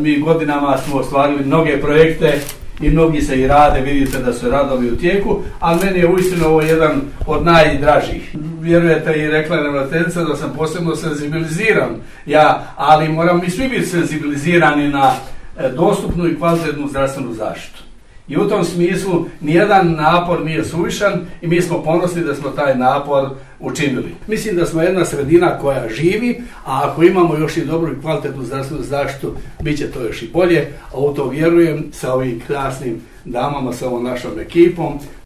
mi godinama smo ostvarili mnoge projekte i mnogi se i rade, vidite da su radovi u tijeku, ali meni je uistinu ovo jedan od najdražih. Vjerujete, i rekla je ravnateljica da sam posebno senzibiliziran ali moramo mi svi biti senzibilizirani na dostupnu i kvalitetnu zdravstvenu zaštitu. I u tom smislu nijedan napor nije suvišan i mi smo ponosni da smo taj napor učinili. Mislim da smo jedna sredina koja živi, a ako imamo još i dobru i kvalitetnu zdravstvenu zaštitu, bit će to još i bolje, a u to vjerujem sa ovim krasnim damama, sa ovom našom ekipom.